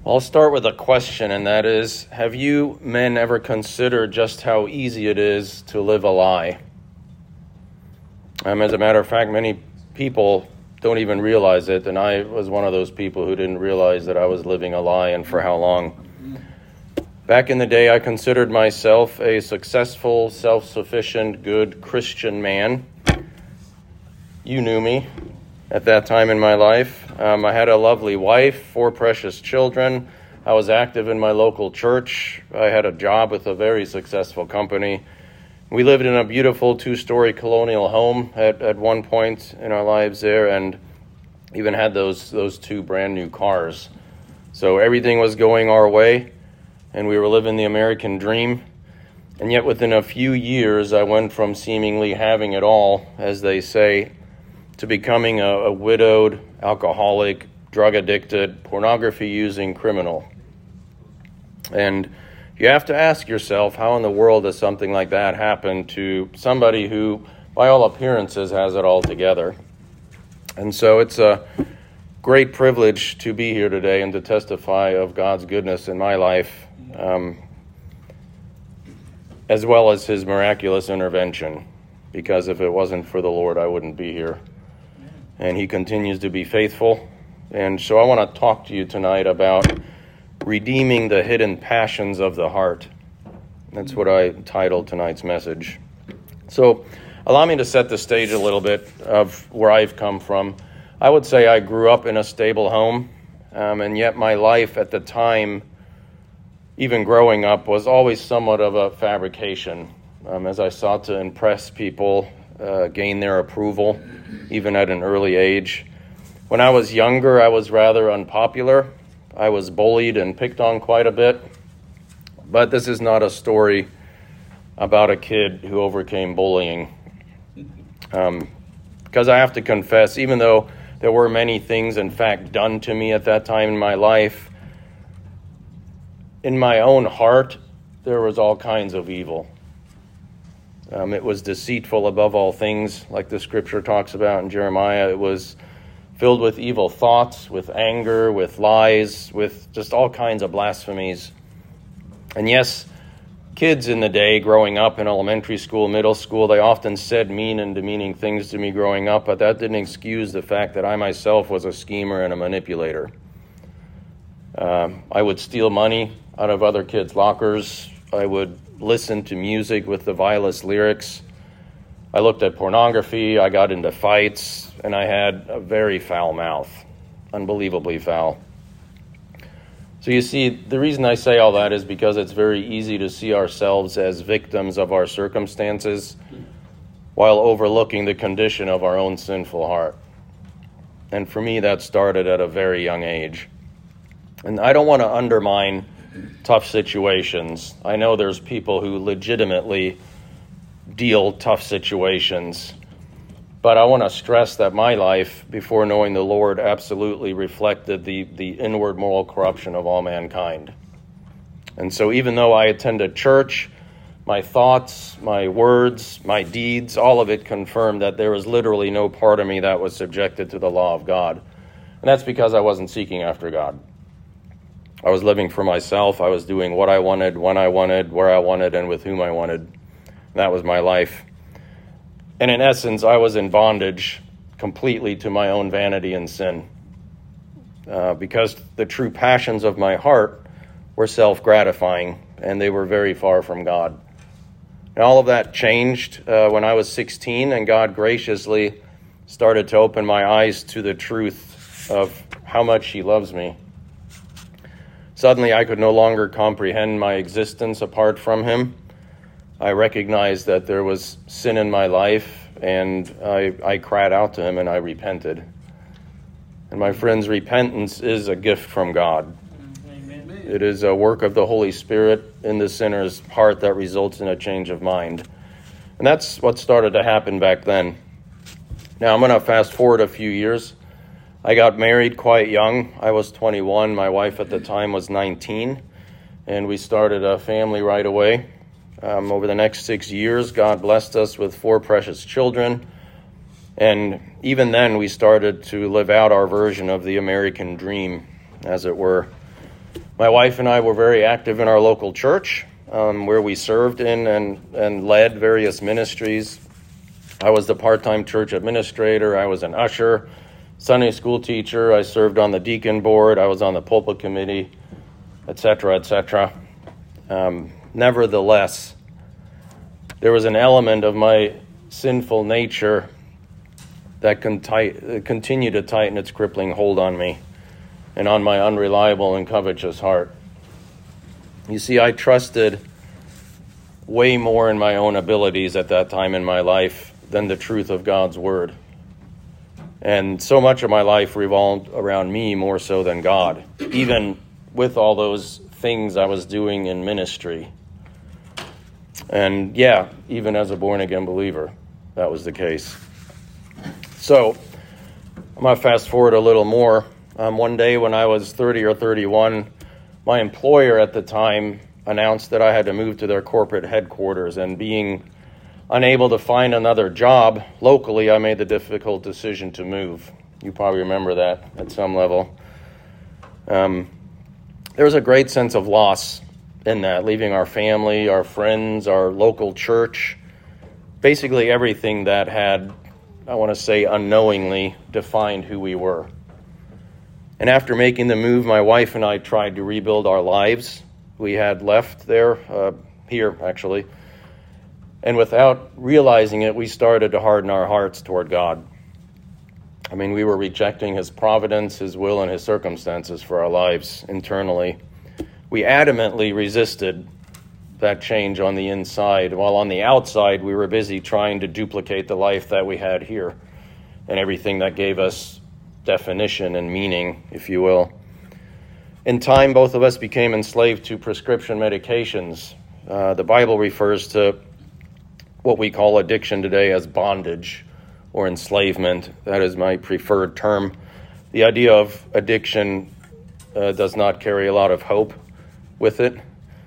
I'll start with a question, and that is, have you men ever considered just how easy it is to live a lie? As a matter of fact, many people don't even realize it, and I was one of those people who didn't realize that I was living a lie and for how long. Back in the day, I considered myself a successful, self-sufficient, good Christian man. You knew me at that time in my life. I had a lovely wife, 4 precious children. I was active in my local church. I had a job with a very successful company. We lived in a beautiful 2-story colonial home at one point in our lives there, and even had those 2 brand new cars. So everything was going our way, and we were living the American dream. And yet within a few years, I went from seemingly having it all, as they say, to becoming a widowed, alcoholic, drug-addicted, pornography-using criminal. And you have to ask yourself, how in the world does something like that happen to somebody who, by all appearances, has it all together? And so it's a great privilege to be here today and to testify of God's goodness in my life, as well as his miraculous intervention, because if it wasn't for the Lord, I wouldn't be here. And he continues to be faithful. And so I want to talk to you tonight about redeeming the hidden passions of the heart. That's what I titled tonight's message. So allow me to set the stage a little bit of where I've come from. I would say I grew up in a stable home, and yet my life at the time, even growing up, was always somewhat of a fabrication, as I sought to impress people, gain their approval, even at an early age. When I was younger, I was rather unpopular. I was bullied and picked on quite a bit. But this is not a story about a kid who overcame bullying. Because I have to confess, even though there were many things, in fact, done to me at that time in my life, in my own heart, there was all kinds of evil. It was deceitful above all things, like the scripture talks about in Jeremiah. It was filled with evil thoughts, with anger, with lies, with just all kinds of blasphemies. And yes, kids in the day growing up in elementary school, middle school, they often said mean and demeaning things to me growing up, but that didn't excuse the fact that I myself was a schemer and a manipulator. I would steal money out of other kids' lockers. I would listen to music with the vilest lyrics. I looked at pornography. I got into fights, and I had a very foul mouth, unbelievably foul. So you see, the reason I say all that is because it's very easy to see ourselves as victims of our circumstances while overlooking the condition of our own sinful heart. And for me, that started at a very young age. And I don't want to undermine tough situations. I know there's people who legitimately deal tough situations. But I want to stress that my life, before knowing the Lord, absolutely reflected the inward moral corruption of all mankind. And so even though I attended church, my thoughts, my words, my deeds, all of it confirmed that there was literally no part of me that was subjected to the law of God. And that's because I wasn't seeking after God. I was living for myself. I was doing what I wanted, when I wanted, where I wanted, and with whom I wanted. And that was my life. And in essence, I was in bondage completely to my own vanity and sin. Because the true passions of my heart were self-gratifying, and they were very far from God. And all of that changed when I was 16, and God graciously started to open my eyes to the truth of how much He loves me. Suddenly, I could no longer comprehend my existence apart from Him. I recognized that there was sin in my life, and I cried out to Him, and I repented. And my friends, repentance is a gift from God. Amen. It is a work of the Holy Spirit in the sinner's heart that results in a change of mind. And that's what started to happen back then. Now, I'm going to fast forward a few years. I got married quite young. I was 21. My wife at the time was 19. And we started a family right away. Over the next 6 years, God blessed us with 4 precious children. And even then, we started to live out our version of the American dream, as it were. My wife and I were very active in our local church, where we served in and led various ministries. I was the part-time church administrator. I was an usher, Sunday school teacher. I served on the deacon board. I was on the pulpit committee, etc., etc. Nevertheless, there was an element of my sinful nature that continued to tighten its crippling hold on me and on my unreliable and covetous heart. You see, I trusted way more in my own abilities at that time in my life than the truth of God's word. And so much of my life revolved around me more so than God, even with all those things I was doing in ministry. And yeah, even as a born-again believer, that was the case. So, I'm going to fast forward a little more. One day when I was 30 or 31, my employer at the time announced that I had to move to their corporate headquarters, and being unable to find another job locally, I made the difficult decision to move. You probably remember that at some level. There was a great sense of loss in that, leaving our family, our friends, our local church, basically everything that had, I want to say, unknowingly defined who we were. And after making the move, my wife and I tried to rebuild our lives. We had left there, here actually, and without realizing it, we started to harden our hearts toward God. I mean, we were rejecting His providence, His will, and His circumstances for our lives internally. We adamantly resisted that change on the inside, while on the outside we were busy trying to duplicate the life that we had here and everything that gave us definition and meaning, if you will. In time, both of us became enslaved to prescription medications. The Bible refers to what we call addiction today as bondage or enslavement. That is my preferred term. The idea of addiction does not carry a lot of hope with it,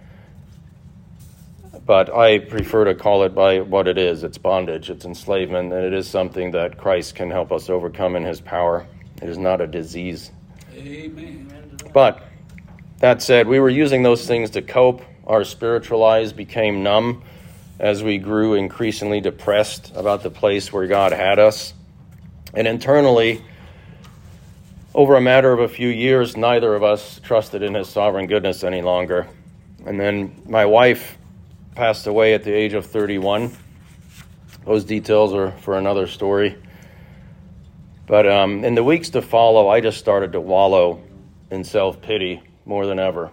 but I prefer to call it by what it is. It's bondage, it's enslavement, and it is something that Christ can help us overcome in His power. It is not a disease. Amen. But that said, we were using those things to cope. Our spiritual eyes became numb as we grew increasingly depressed about the place where God had us. And internally, over a matter of a few years, neither of us trusted in His sovereign goodness any longer. And then my wife passed away at the age of 31. Those details are for another story. But in the weeks to follow, I just started to wallow in self-pity more than ever.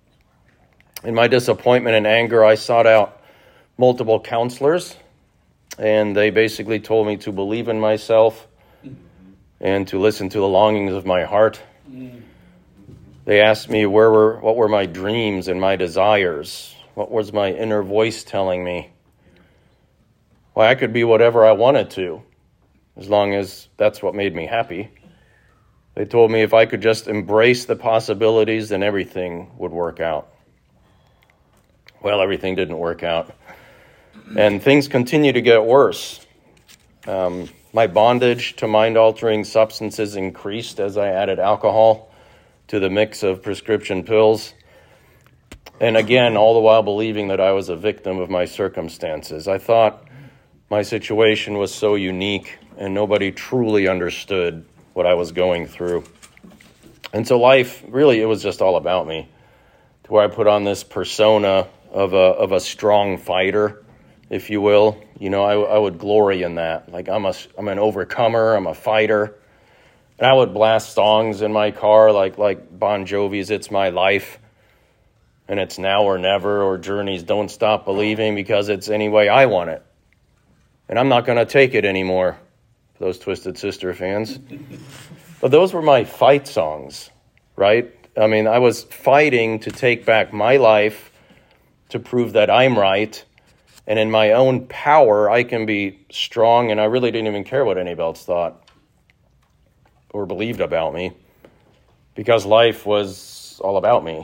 In my disappointment and anger, I sought out multiple counselors, and they basically told me to believe in myself and to listen to the longings of my heart. They asked me what were my dreams and my desires. What was my inner voice telling me? Why, I could be whatever I wanted to, as long as that's what made me happy. They told me if I could just embrace the possibilities, then everything would work out. Well, everything didn't work out. And things continue to get worse. My bondage to mind-altering substances increased as I added alcohol to the mix of prescription pills. And again, all the while believing that I was a victim of my circumstances. I thought my situation was so unique and nobody truly understood what I was going through. And so life, really, it was just all about me. To where I put on this persona of a strong fighter, if you will. You know, I would glory in that. Like I'm an overcomer, I'm a fighter. And I would blast songs in my car like Bon Jovi's It's My Life, and It's Now or Never, or Journey's Don't Stop Believing, because it's any way I want it. And I'm not going to take it anymore, for those Twisted Sister fans. But those were my fight songs, right? I mean, I was fighting to take back my life, to prove that I'm right, and in my own power, I can be strong, and I really didn't even care what anybody else thought or believed about me, because life was all about me.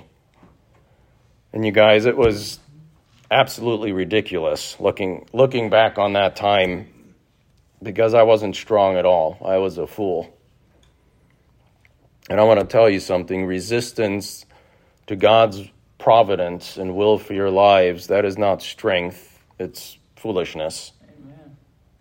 And you guys, it was absolutely ridiculous looking back on that time, because I wasn't strong at all. I was a fool. And I want to tell you something. Resistance to God's providence and will for your lives, that is not strength, it's foolishness. Amen.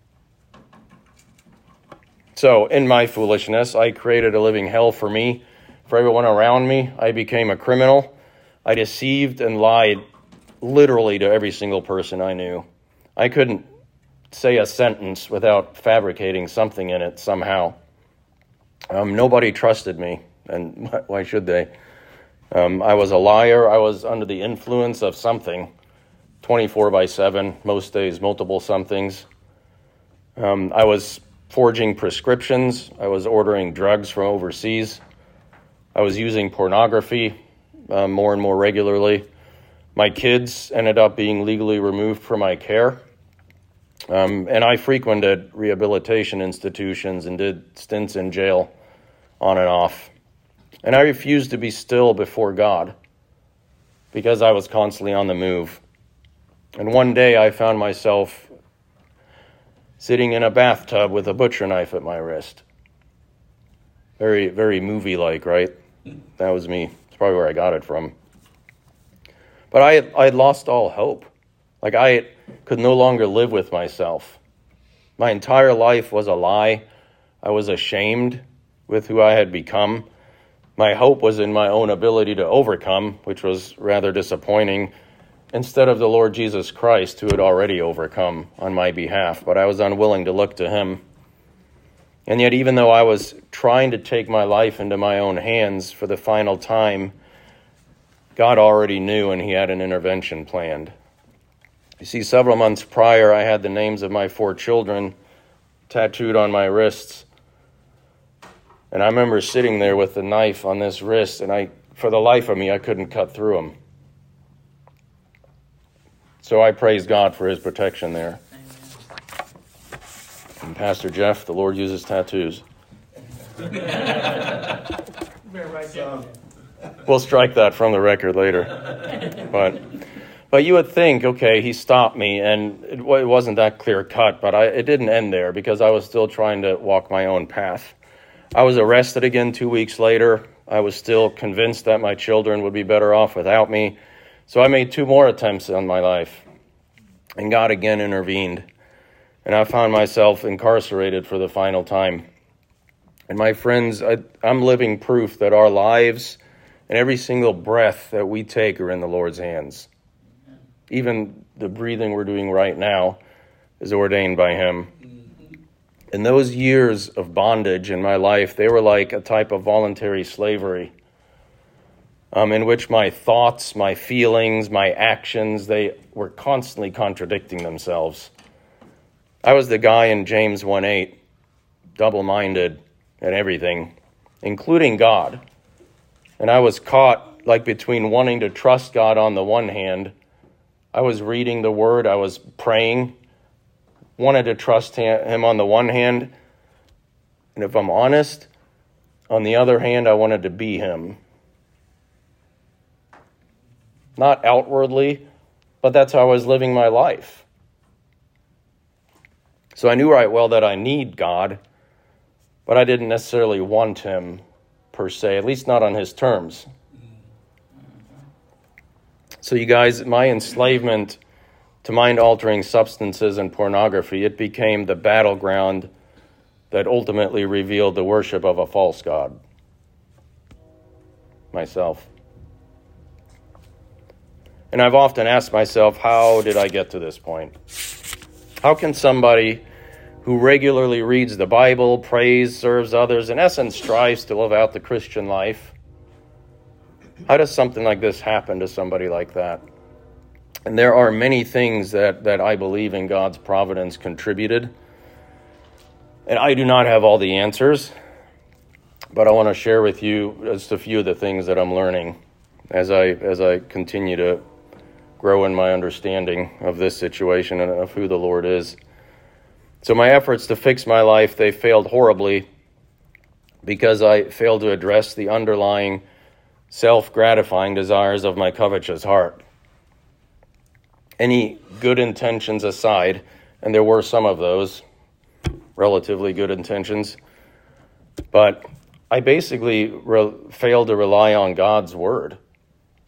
So, in my foolishness, I created a living hell for me, for everyone around me. I became a criminal. I deceived and lied literally to every single person I knew. I couldn't say a sentence without fabricating something in it somehow. Nobody trusted me, and why should they? I was a liar. I was under the influence of something, 24/7, most days, multiple somethings. I was forging prescriptions. I was ordering drugs from overseas. I was using pornography more and more regularly. My kids ended up being legally removed from my care. And I frequented rehabilitation institutions and did stints in jail on and off. And I refused to be still before God because I was constantly on the move. And one day I found myself sitting in a bathtub with a butcher knife at my wrist. Very, very movie-like, right? That was me. It's probably where I got it from. But I had lost all hope. Like, I could no longer live with myself. My entire life was a lie. I was ashamed with who I had become. My hope was in my own ability to overcome, which was rather disappointing, instead of the Lord Jesus Christ, who had already overcome on my behalf. But I was unwilling to look to him. And yet, even though I was trying to take my life into my own hands for the final time, God already knew, and he had an intervention planned. You see, several months prior, I had the names of my 4 children tattooed on my wrists. And I remember sitting there with the knife on this wrist, and for the life of me, I couldn't cut through them. So I praise God for his protection there. And Pastor Jeff, the Lord uses tattoos. We'll strike that from the record later. But you would think, okay, he stopped me, and it wasn't that clear cut, but it didn't end there because I was still trying to walk my own path. I was arrested again 2 weeks later. I was still convinced that my children would be better off without me. So I made 2 more attempts on my life, and God again intervened. And I found myself incarcerated for the final time. And my friends, I'm living proof that our lives and every single breath that we take are in the Lord's hands. Even the breathing we're doing right now is ordained by him. And those years of bondage in my life, they were like a type of voluntary slavery, in which my thoughts, my feelings, my actions, they were constantly contradicting themselves. I was the guy in James 1:8, double-minded at everything, including God. And I was caught like between wanting to trust God on the one hand. I was reading the Word, I was praying, wanted to trust him on the one hand. And if I'm honest, on the other hand, I wanted to be him. Not outwardly, but that's how I was living my life. So I knew right well that I need God, but I didn't necessarily want him per se, at least not on his terms. So you guys, my enslavement to mind-altering substances and pornography, it became the battleground that ultimately revealed the worship of a false god. Myself. And I've often asked myself, how did I get to this point? How can somebody who regularly reads the Bible, prays, serves others, in essence strives to live out the Christian life, how does something like this happen to somebody like that? And there are many things that I believe in God's providence contributed. And I do not have all the answers, but I want to share with you just a few of the things that I'm learning as I continue to grow in my understanding of this situation and of who the Lord is. So my efforts to fix my life, they failed horribly because I failed to address the underlying self-gratifying desires of my covetous heart. Any good intentions aside, and there were some of those, relatively good intentions, but I basically failed to rely on God's word.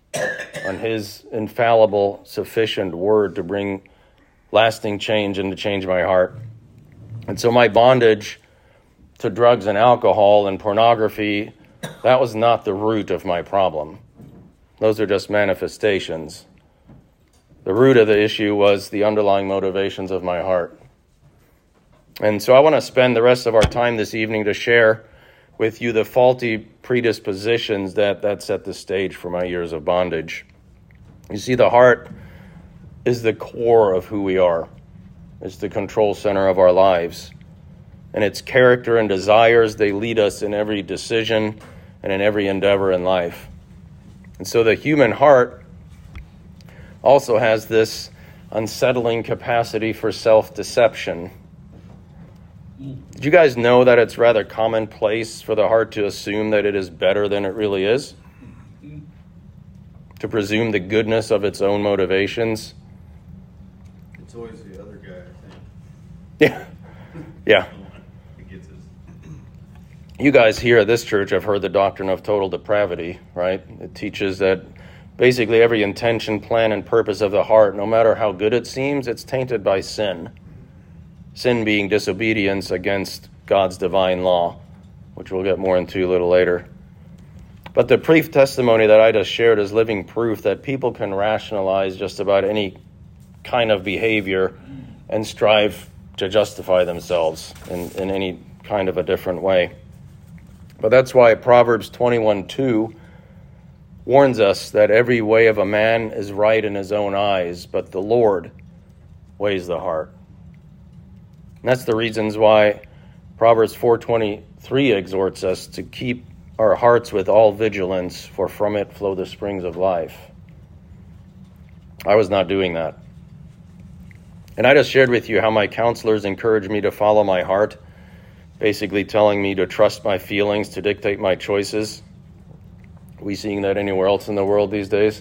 on his infallible, sufficient word to bring lasting change and to change my heart. And so my bondage to drugs and alcohol and pornography, that was not the root of my problem. Those are just manifestations. The root of the issue was the underlying motivations of my heart. And so I want to spend the rest of our time this evening to share with you the faulty predispositions that set the stage for my years of bondage. You see, the heart is the core of who we are. It's the control center of our lives. And its character and desires, they lead us in every decision and in every endeavor in life. And so the human heart also has this unsettling capacity for self-deception. Did you guys know that it's rather commonplace for the heart to assume that it is better than it really is? To presume the goodness of its own motivations? It's always the other guy, I think. Yeah. It gets us. You guys here at this church have heard the doctrine of total depravity, right? It teaches that basically every intention, plan, and purpose of the heart, no matter how good it seems, it's tainted by sin. Sin being disobedience against God's divine law, which we'll get more into a little later. But the brief testimony that I just shared is living proof that people can rationalize just about any kind of behavior and strive to justify themselves in any kind of a different way. But that's why Proverbs 21:2 warns us that every way of a man is right in his own eyes, but the Lord weighs the heart. And that's the reasons why Proverbs 4:23 exhorts us to keep our hearts with all vigilance, for from it flow the springs of life. I was not doing that. And I just shared with you how my counselors encouraged me to follow my heart, basically telling me to trust my feelings to dictate my choices. Are we seeing that anywhere else in the world these days?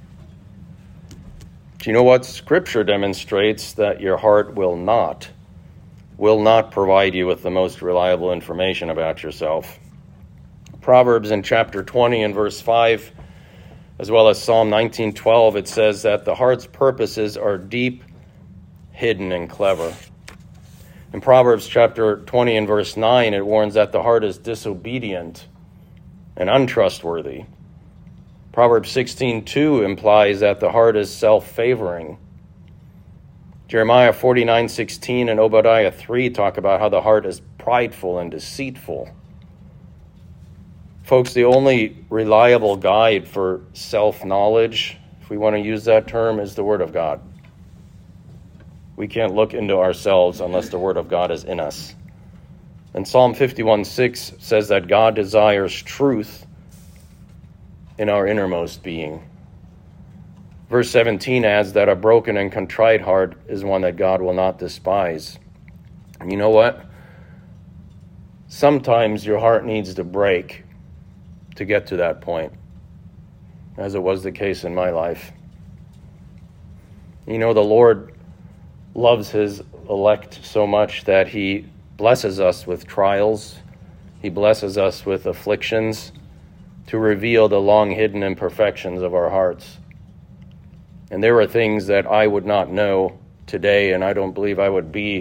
Do you know what? Scripture demonstrates that your heart will not provide you with the most reliable information about yourself. Proverbs in chapter 20 and verse 5, as well as Psalm 19:12, it says that the heart's purposes are deep, hidden, and clever. In Proverbs chapter 20 and verse 9, it warns that the heart is disobedient and untrustworthy. Proverbs 16:2 implies that the heart is self-favoring. Jeremiah 49:16 and Obadiah 3 talk about how the heart is prideful and deceitful. Folks, the only reliable guide for self-knowledge, if we want to use that term, is the Word of God. We can't look into ourselves unless the Word of God is in us. And Psalm 51:6 says that God desires truth in our innermost being. Verse 17 adds that a broken and contrite heart is one that God will not despise. And you know what? Sometimes your heart needs to break to get to that point, as it was the case in my life. You know, the Lord loves his elect so much that he blesses us with trials. He blesses us with afflictions to reveal the long-hidden imperfections of our hearts. And there are things that I would not know today, and I don't believe I would be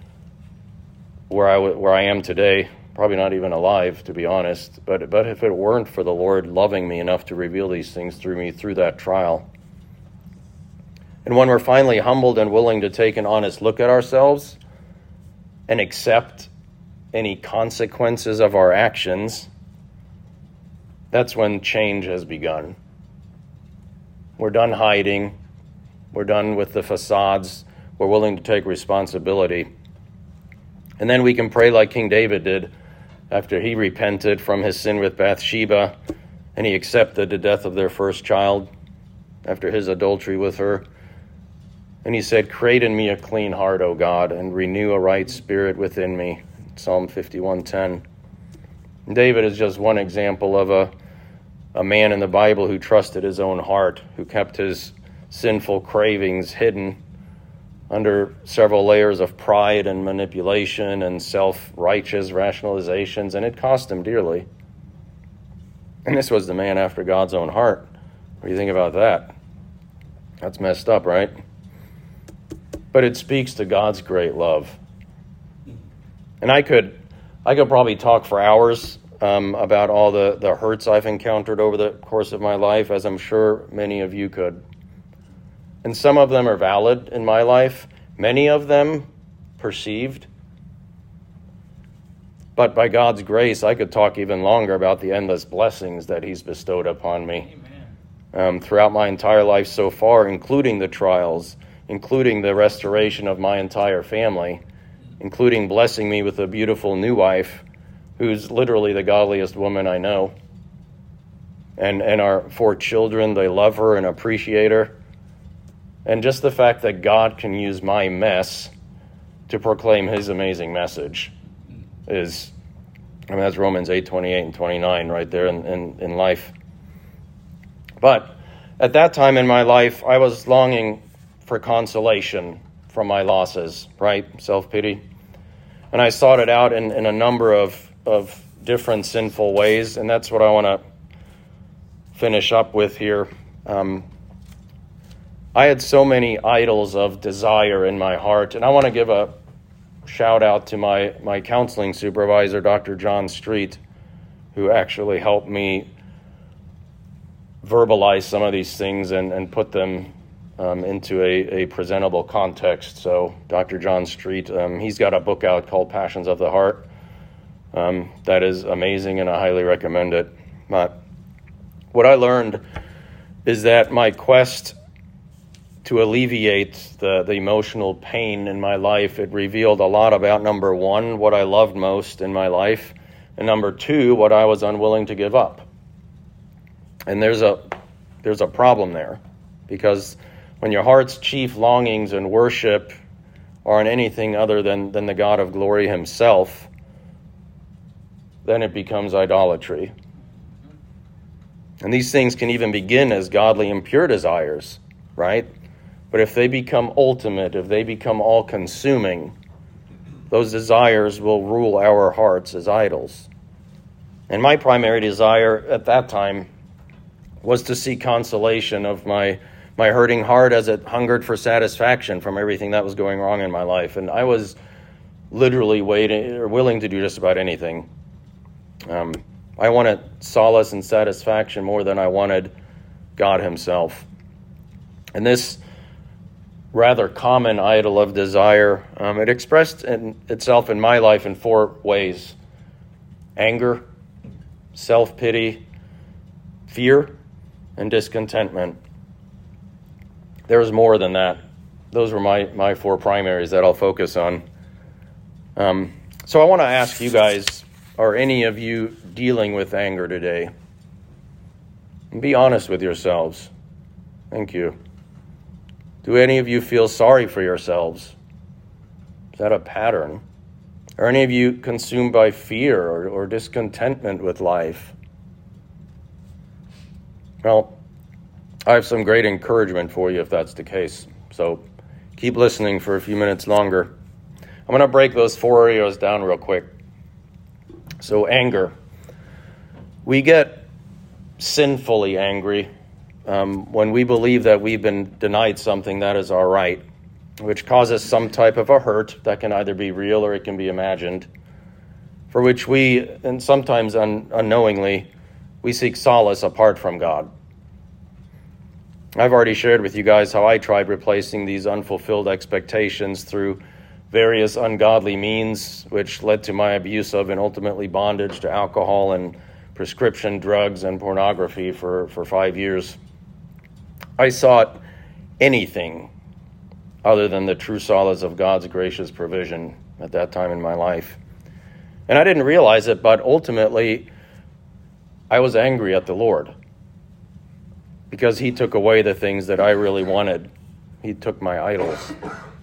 where I am today, probably not even alive, to be honest. But if it weren't for the Lord loving me enough to reveal these things through me through that trial. And when we're finally humbled and willing to take an honest look at ourselves and accept any consequences of our actions, that's when change has begun. We're done hiding. We're done with the facades. We're willing to take responsibility. And then we can pray like King David did after he repented from his sin with Bathsheba and he accepted the death of their first child after his adultery with her. And he said, "Create in me a clean heart, O God, and renew a right spirit within me." Psalm 51:10. David is just one example of a man in the Bible who trusted his own heart, who kept his sinful cravings hidden under several layers of pride and manipulation and self-righteous rationalizations, and it cost him dearly. And this was the man after God's own heart. What do you think about that? That's messed up, right? But it speaks to God's great love. And I could probably talk for hours about all the hurts I've encountered over the course of my life, as I'm sure many of you could. And some of them are valid in my life, many of them perceived. But by God's grace, I could talk even longer about the endless blessings that he's bestowed upon me throughout my entire life so far, including the trials, including the restoration of my entire family, including blessing me with a beautiful new wife who's literally the godliest woman I know. And our 4 children, they love her and appreciate her. And just the fact that God can use my mess to proclaim his amazing message is, that's Romans 8:28 and 29 right there in life. But at that time in my life, I was longing for consolation from my losses, right? Self-pity. And I sought it out in a number of different sinful ways, and that's what I want to finish up with here. I had so many idols of desire in my heart, and I want to give a shout out to my counseling supervisor, Dr. John Street, who actually helped me verbalize some of these things and put them into a presentable context. So Dr. John Street, he's got a book out called Passions of the Heart. That is amazing, and I highly recommend it. But what I learned is that my quest to alleviate the emotional pain in my life, it revealed a lot about, number 1, what I loved most in my life, and number 2, what I was unwilling to give up. And there's a problem there, because when your heart's chief longings and worship are in anything other than the God of glory himself, then it becomes idolatry. And these things can even begin as godly and pure desires, right? But if they become ultimate, if they become all-consuming, those desires will rule our hearts as idols. And my primary desire at that time was to seek consolation of my hurting heart as it hungered for satisfaction from everything that was going wrong in my life. And I was literally willing to do just about anything. I wanted solace and satisfaction more than I wanted God himself. And this rather common idol of desire, it expressed itself in my life in 4 ways: anger, self-pity, fear, and discontentment. There's more than that. Those were my 4 primaries that I'll focus on. So I want to ask you guys, are any of you dealing with anger today? And be honest with yourselves. Thank you. Do any of you feel sorry for yourselves? Is that a pattern? Are any of you consumed by fear or discontentment with life? Well, I have some great encouragement for you if that's the case. So keep listening for a few minutes longer. I'm going to break those 4 areas down real quick. So anger. We get sinfully angry when we believe that we've been denied something that is our right, which causes some type of a hurt that can either be real or it can be imagined, for which we, and sometimes unknowingly, we seek solace apart from God. I've already shared with you guys how I tried replacing these unfulfilled expectations through various ungodly means, which led to my abuse of and ultimately bondage to alcohol and prescription drugs and pornography for 5 years. I sought anything other than the true solace of God's gracious provision at that time in my life. And I didn't realize it, but ultimately I was angry at the Lord because he took away the things that I really wanted. He took my idols.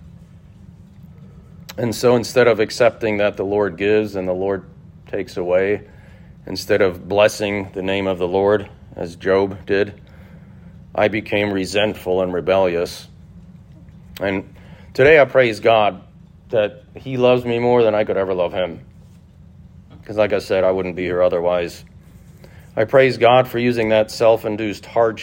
And so instead of accepting that the Lord gives and the Lord takes away, instead of blessing the name of the Lord, as Job did, I became resentful and rebellious. And today I praise God that he loves me more than I could ever love him. Because like I said, I wouldn't be here otherwise. I praise God for using that self-induced hardship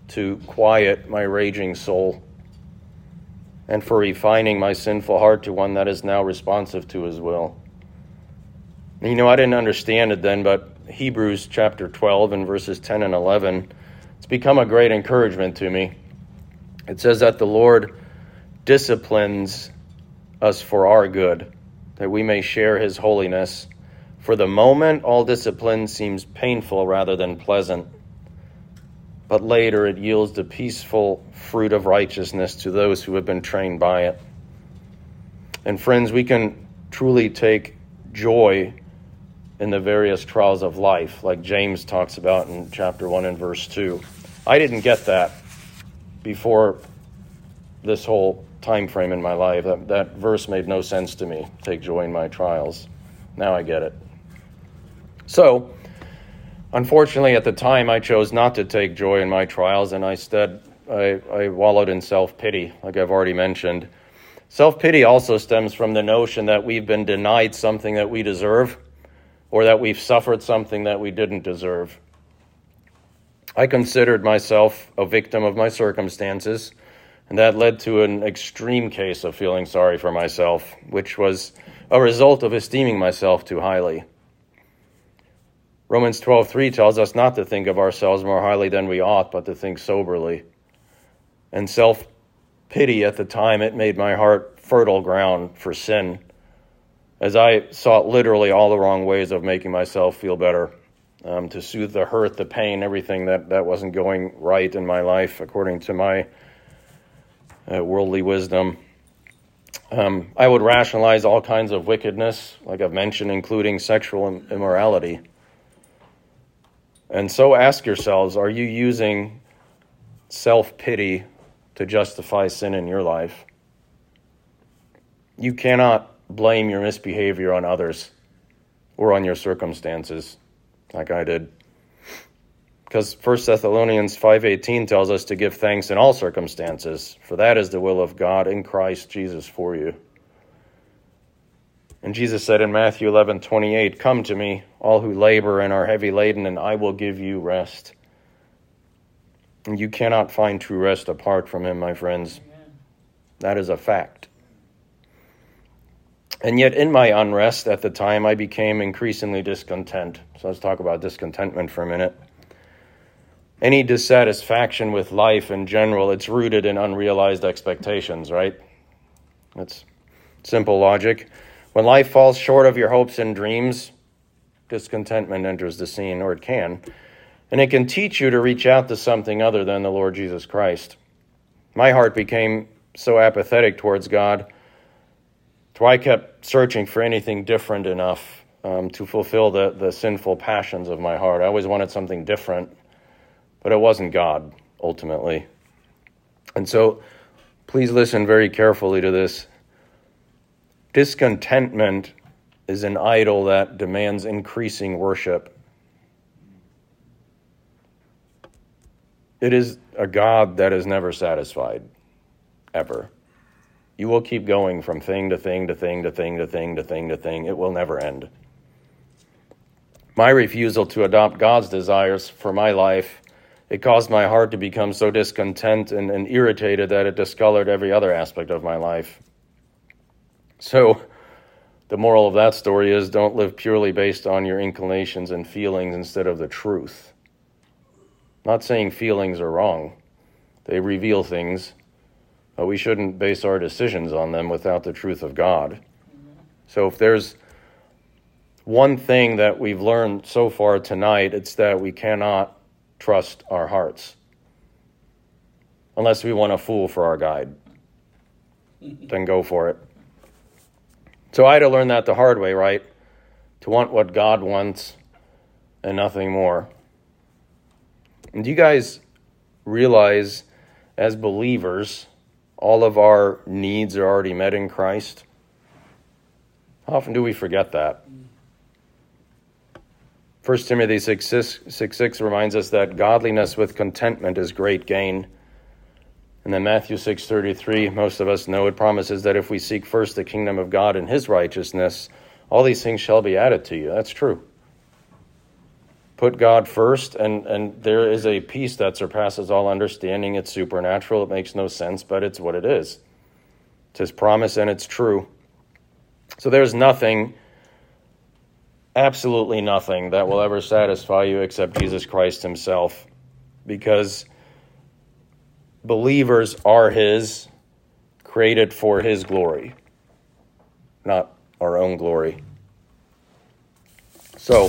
to quiet my raging soul, and for refining my sinful heart to one that is now responsive to his will. You know, I didn't understand it then, but Hebrews chapter 12 and verses 10 and 11, it's become a great encouragement to me. It says that the Lord disciplines us for our good, that we may share his holiness. For the moment, all discipline seems painful rather than pleasant, but later it yields the peaceful fruit of righteousness to those who have been trained by it. And friends, we can truly take joy in the various trials of life, like James talks about in chapter 1 and verse 2. I didn't get that before this whole time frame in my life. That verse made no sense to me. Take joy in my trials. Now I get it. So, unfortunately, at the time, I chose not to take joy in my trials, and instead I wallowed in self-pity, like I've already mentioned. Self-pity also stems from the notion that we've been denied something that we deserve, or that we've suffered something that we didn't deserve. I considered myself a victim of my circumstances, and that led to an extreme case of feeling sorry for myself, which was a result of esteeming myself too highly. Romans 12:3 tells us not to think of ourselves more highly than we ought, but to think soberly. And self-pity at the time, it made my heart fertile ground for sin, as I sought literally all the wrong ways of making myself feel better, to soothe the hurt, the pain, everything that wasn't going right in my life according to my worldly wisdom. I would rationalize all kinds of wickedness, like I've mentioned, including sexual immorality. And so ask yourselves, are you using self-pity to justify sin in your life? You cannot blame your misbehavior on others or on your circumstances, like I did. Because 1 Thessalonians 5:18 tells us to give thanks in all circumstances, for that is the will of God in Christ Jesus for you. And Jesus said in Matthew 11:28, "Come to me, all who labor and are heavy laden, and I will give you rest." And you cannot find true rest apart from him, my friends. Amen. That is a fact. And yet in my unrest at the time, I became increasingly discontent. So let's talk about discontentment for a minute. Any dissatisfaction with life in general, it's rooted in unrealized expectations, right? That's simple logic. When life falls short of your hopes and dreams, discontentment enters the scene, or it can. And it can teach you to reach out to something other than the Lord Jesus Christ. My heart became so apathetic towards God, so I kept searching for anything different enough to fulfill the sinful passions of my heart. I always wanted something different, but it wasn't God, ultimately. And so, please listen very carefully to this. Discontentment is an idol that demands increasing worship. It is a God that is never satisfied, ever. You will keep going from thing to thing to thing to thing to thing to thing to thing. It will never end. My refusal to adopt God's desires for my life, it caused my heart to become so discontent and irritated that it discolored every other aspect of my life. So, the moral of that story is don't live purely based on your inclinations and feelings instead of the truth. Not saying feelings are wrong. They reveal things, but we shouldn't base our decisions on them without the truth of God. So if there's one thing that we've learned so far tonight, it's that we cannot trust our hearts unless we want a fool for our guide. Then go for it. So I had to learn that the hard way, right? To want what God wants and nothing more. And do you guys realize, as believers, all of our needs are already met in Christ? How often do we forget that? 1 Timothy 6:6 reminds us that godliness with contentment is great gain. And then Matthew 6:33, most of us know, it promises that if we seek first the kingdom of God and his righteousness, all these things shall be added to you. That's true. Put God first, and there is a peace that surpasses all understanding. It's supernatural. It makes no sense, but it's what it is. It's His promise, and it's true. So there's nothing, absolutely nothing, that will ever satisfy you except Jesus Christ Himself, because believers are His, created for His glory, not our own glory. So,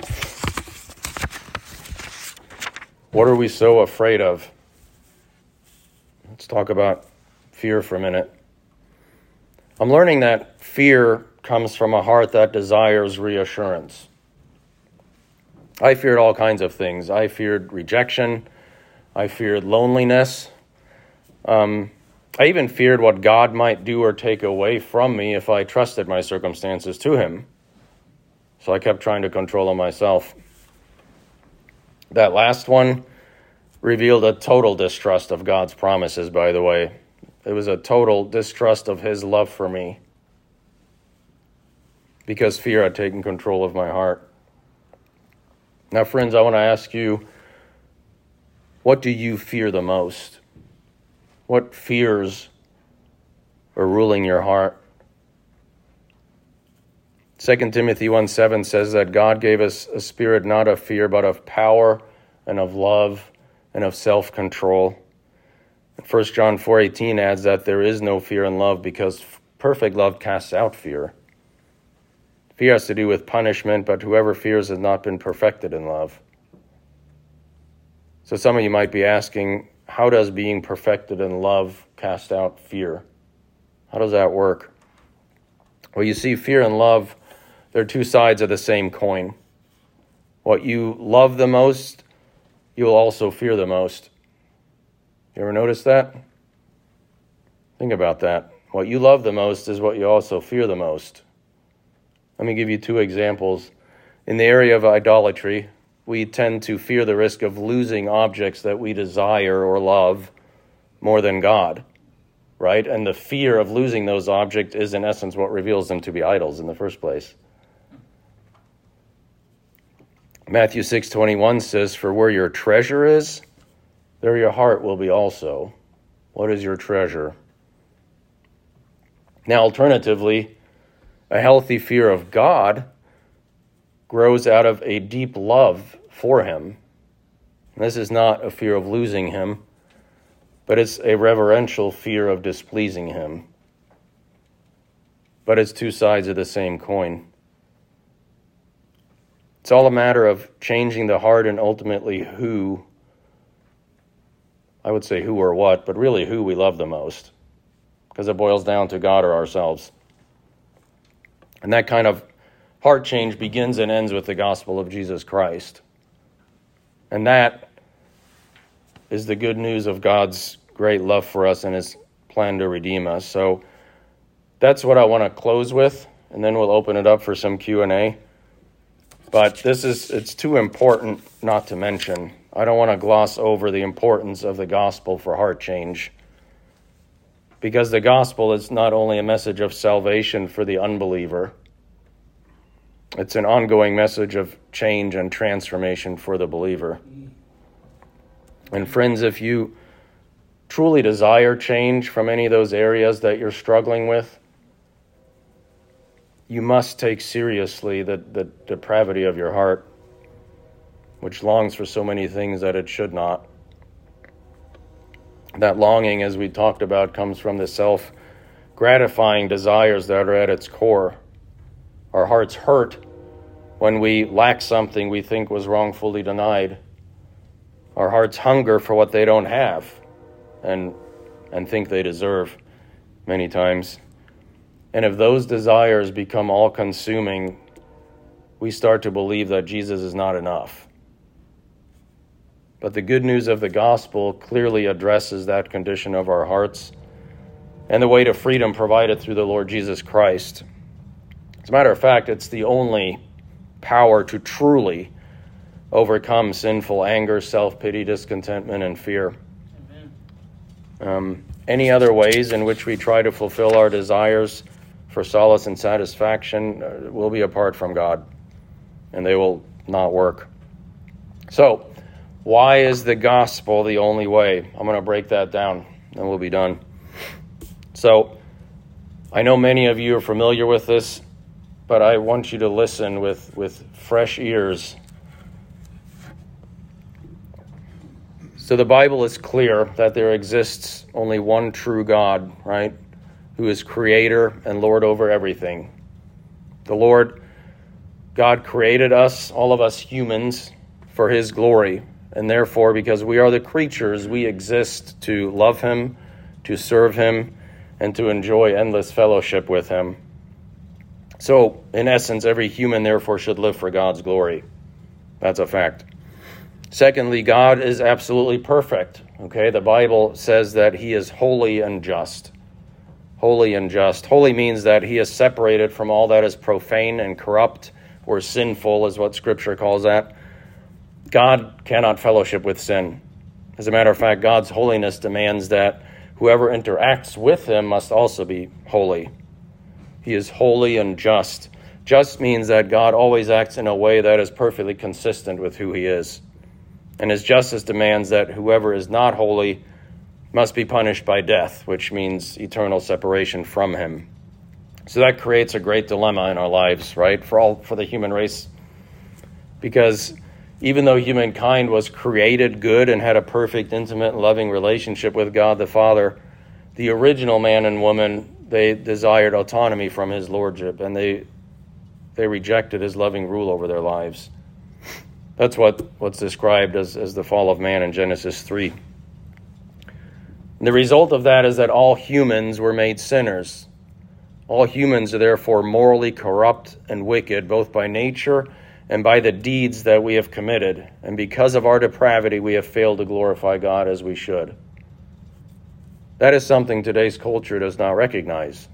what are we so afraid of? Let's talk about fear for a minute. I'm learning that fear comes from a heart that desires reassurance. I feared all kinds of things. I feared rejection. I feared loneliness. I even feared what God might do or take away from me if I trusted my circumstances to Him. So I kept trying to control them myself. That last one revealed a total distrust of God's promises, by the way. It was a total distrust of His love for me, because fear had taken control of my heart. Now, friends, I want to ask you, what do you fear the most? What fears are ruling your heart? 2 Timothy 1:7 says that God gave us a spirit not of fear, but of power and of love and of self-control. 1 John 4:18 adds that there is no fear in love, because perfect love casts out fear. Fear has to do with punishment, but whoever fears has not been perfected in love. So some of you might be asking, how does being perfected in love cast out fear? How does that work? Well, you see, fear and love, they're two sides of the same coin. What you love the most, you'll also fear the most. You ever notice that? Think about that. What you love the most is what you also fear the most. Let me give you two examples. In the area of idolatry, we tend to fear the risk of losing objects that we desire or love more than God, right? And the fear of losing those objects is, in essence, what reveals them to be idols in the first place. Matthew 6:21 says, "For where your treasure is, there your heart will be also." What is your treasure? Now, alternatively, a healthy fear of God grows out of a deep love for Him. This is not a fear of losing Him, but it's a reverential fear of displeasing Him. But it's two sides of the same coin. It's all a matter of changing the heart and ultimately who, I would say who or what, but really who we love the most, because it boils down to God or ourselves. And that kind of heart change begins and ends with the gospel of Jesus Christ. And that is the good news of God's great love for us and His plan to redeem us. So that's what I want to close with, and then we'll open it up for some Q&A. But it's too important not to mention. I don't want to gloss over the importance of the gospel for heart change, because the gospel is not only a message of salvation for the unbeliever, it's an ongoing message of change and transformation for the believer. And friends, if you truly desire change from any of those areas that you're struggling with, you must take seriously the depravity of your heart, which longs for so many things that it should not. That longing, as we talked about, comes from the self-gratifying desires that are at its core. Our hearts hurt when we lack something we think was wrongfully denied. Our hearts hunger for what they don't have and think they deserve many times. And if those desires become all-consuming, we start to believe that Jesus is not enough. But the good news of the gospel clearly addresses that condition of our hearts and the way to freedom provided through the Lord Jesus Christ. As a matter of fact, it's the only power to truly overcome sinful anger, self-pity, discontentment, and fear. Any other ways in which we try to fulfill our desires for solace and satisfaction will be apart from God, and they will not work. So, why is the gospel the only way? I'm going to break that down, and we'll be done. So, I know many of you are familiar with this, but I want you to listen with fresh ears. So the Bible is clear that there exists only one true God, right? Who is creator and Lord over everything. The Lord, God created us, all of us humans, for his glory. And therefore, because we are the creatures, we exist to love him, to serve him, and to enjoy endless fellowship with him. So, in essence, every human, therefore, should live for God's glory. That's a fact. Secondly, God is absolutely perfect. Okay, the Bible says that he is holy and just. Holy and just. Holy means that he is separated from all that is profane and corrupt or sinful, is what Scripture calls that. God cannot fellowship with sin. As a matter of fact, God's holiness demands that whoever interacts with him must also be holy. He is holy and just. Just means that God always acts in a way that is perfectly consistent with who he is. And his justice demands that whoever is not holy must be punished by death, which means eternal separation from him. So that creates a great dilemma in our lives, right? For the human race. Because even though humankind was created good and had a perfect, intimate, and loving relationship with God the Father, the original man and woman, they desired autonomy from his lordship, and they rejected his loving rule over their lives. That's what's described as the fall of man in Genesis 3. And the result of that is that all humans were made sinners. All humans are therefore morally corrupt and wicked, both by nature and by the deeds that we have committed. And because of our depravity, we have failed to glorify God as we should. That is something today's culture does not recognize.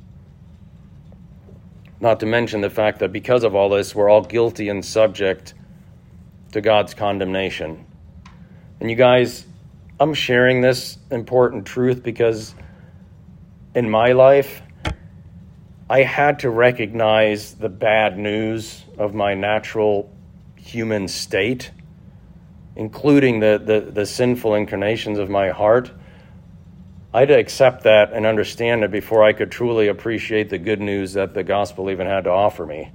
Not to mention the fact that because of all this, we're all guilty and subject to God's condemnation. And you guys, I'm sharing this important truth because in my life, I had to recognize the bad news of my natural human state, including the sinful inclinations of my heart. I had to accept that and understand it before I could truly appreciate the good news that the gospel even had to offer me.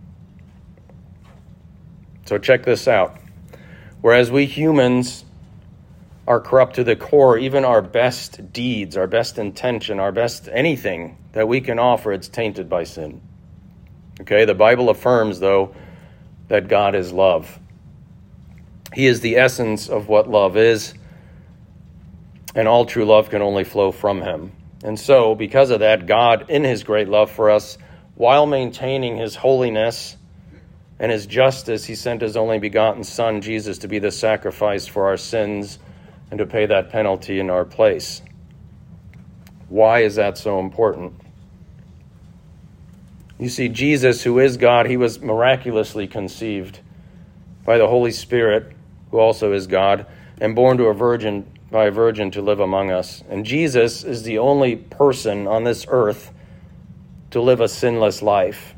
So check this out. Whereas we humans are corrupt to the core, even our best deeds, our best intention, our best anything that we can offer, it's tainted by sin. Okay, the Bible affirms, though, that God is love. He is the essence of what love is, and all true love can only flow from him. And so, because of that, God, in his great love for us, while maintaining his holiness and his justice, he sent his only begotten Son, Jesus, to be the sacrifice for our sins and to pay that penalty in our place. Why is that so important? You see, Jesus, who is God, he was miraculously conceived by the Holy Spirit, who also is God, and born by a virgin to live among us. And Jesus is the only person on this earth to live a sinless life.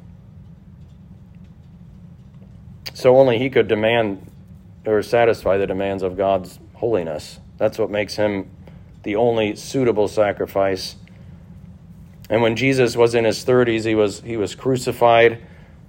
So only he could demand or satisfy the demands of God's holiness. That's what makes him the only suitable sacrifice. And when Jesus was in his 30s, he was crucified,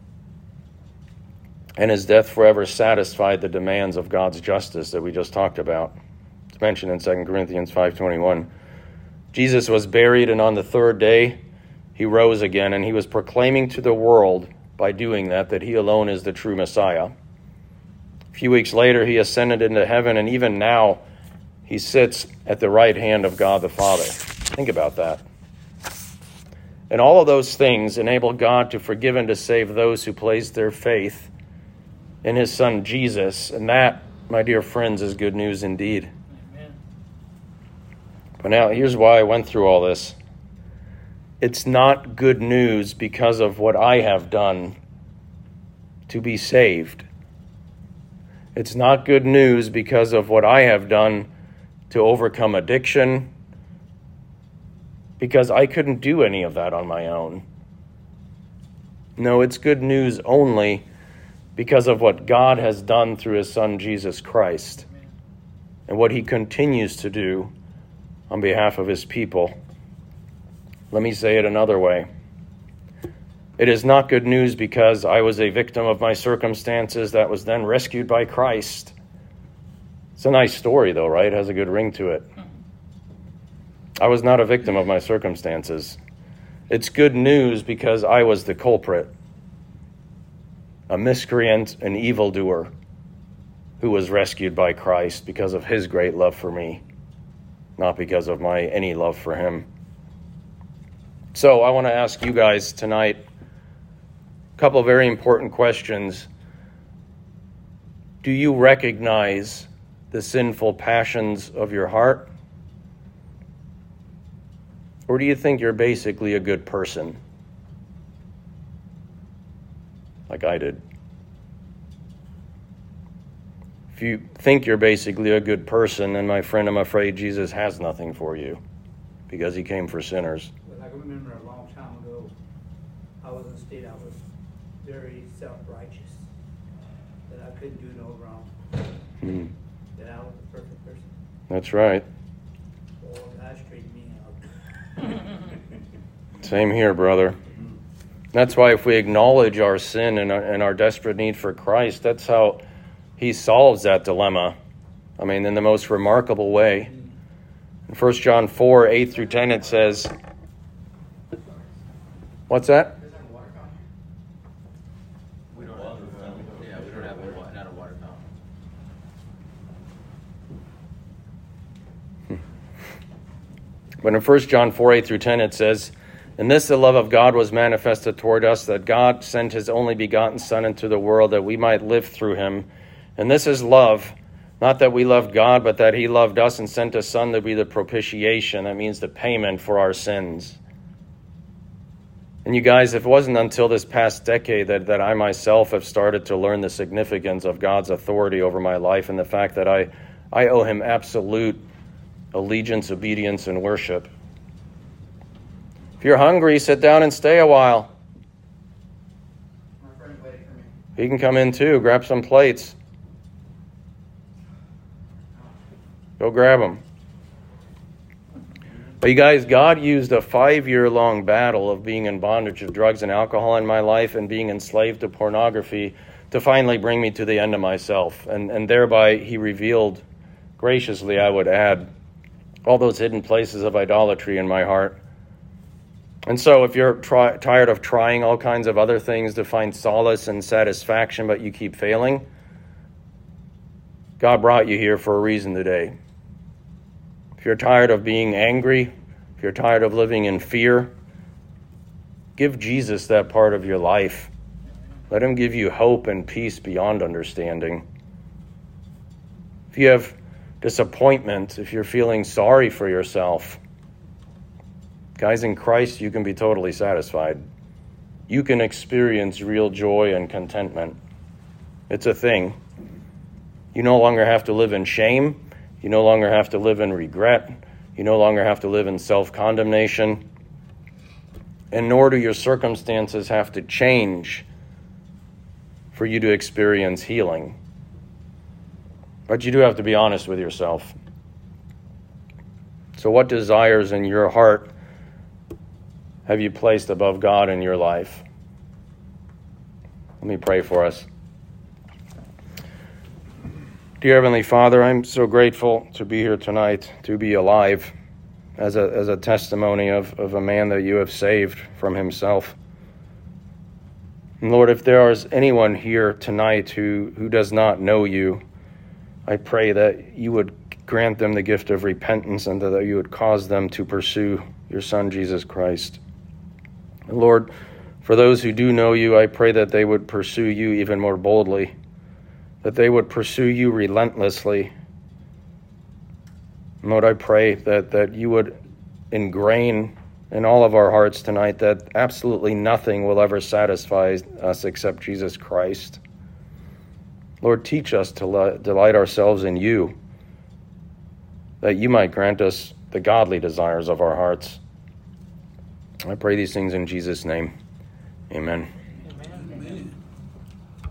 and his death forever satisfied the demands of God's justice that we just talked about. It's mentioned in 2 Corinthians 5:21. Jesus was buried, and on the third day he rose again, and he was proclaiming to the world by doing that he alone is the true Messiah. A few weeks later, he ascended into heaven, and even now he sits at the right hand of God the Father. Think about that. And all of those things enable God to forgive and to save those who place their faith in his Son Jesus. And that, my dear friends, is good news indeed. Amen. But now, here's why I went through all this. It's not good news because of what I have done to be saved. It's not good news because of what I have done to overcome addiction, because I couldn't do any of that on my own. No, it's good news only because of what God has done through his Son, Jesus Christ, and what he continues to do on behalf of his people. Let me say it another way. It is not good news because I was a victim of my circumstances that was then rescued by Christ. It's a nice story, though, right? It has a good ring to it. I was not a victim of my circumstances. It's good news because I was the culprit, a miscreant, an evildoer who was rescued by Christ because of his great love for me, not because of my any love for him. So I want to ask you guys tonight a couple of very important questions. Do you recognize the sinful passions of your heart? Or do you think you're basically a good person? Like I did. If you think you're basically a good person, then my friend, I'm afraid Jesus has nothing for you because he came for sinners. Well, I can remember a long time ago, I was in a state I was very self-righteous, that I couldn't do no wrong, that I was a perfect person. That's right. Boy, God straightened me out. Same here, brother. That's why if we acknowledge our sin and our desperate need for Christ, that's how he solves that dilemma. I mean, in the most remarkable way. In 1 John 4, 8 through 10, it says, what's that? We don't have not a water fountain. But in 1 John 4, 8 through 10, it says, "In this the love of God was manifested toward us, that God sent his only begotten Son into the world, that we might live through him. And this is love, not that we loved God, but that he loved us and sent his Son to be the propitiation." That means the payment for our sins. And you guys, it wasn't until this past decade that I myself have started to learn the significance of God's authority over my life and the fact that I owe him absolute allegiance, obedience, and worship. If you're hungry, sit down and stay a while. My friend waited for me. He can come in too. Grab some plates. Go grab them. But you guys, God used a 5-year-long battle of being in bondage of drugs and alcohol in my life and being enslaved to pornography to finally bring me to the end of myself. And thereby he revealed, graciously I would add, all those hidden places of idolatry in my heart. And so if you're tired of trying all kinds of other things to find solace and satisfaction, but you keep failing, God brought you here for a reason today. If you're tired of being angry, if you're tired of living in fear, give Jesus that part of your life. Let him give you hope and peace beyond understanding. If you have disappointment, if you're feeling sorry for yourself, guys, in Christ, you can be totally satisfied. You can experience real joy and contentment. It's a thing. You no longer have to live in shame. You no longer have to live in regret. You no longer have to live in self-condemnation. And nor do your circumstances have to change for you to experience healing. But you do have to be honest with yourself. So what desires in your heart have you placed above God in your life? Let me pray for us. Dear Heavenly Father, I'm so grateful to be here tonight, to be alive as a testimony of a man that you have saved from himself. And Lord, if there is anyone here tonight who does not know you, I pray that you would grant them the gift of repentance and that you would cause them to pursue your Son, Jesus Christ. And Lord, for those who do know you, I pray that they would pursue you even more boldly, that they would pursue you relentlessly. Lord, I pray that you would ingrain in all of our hearts tonight that absolutely nothing will ever satisfy us except Jesus Christ. Lord, teach us to delight ourselves in you, that you might grant us the godly desires of our hearts. I pray these things in Jesus' name. Amen.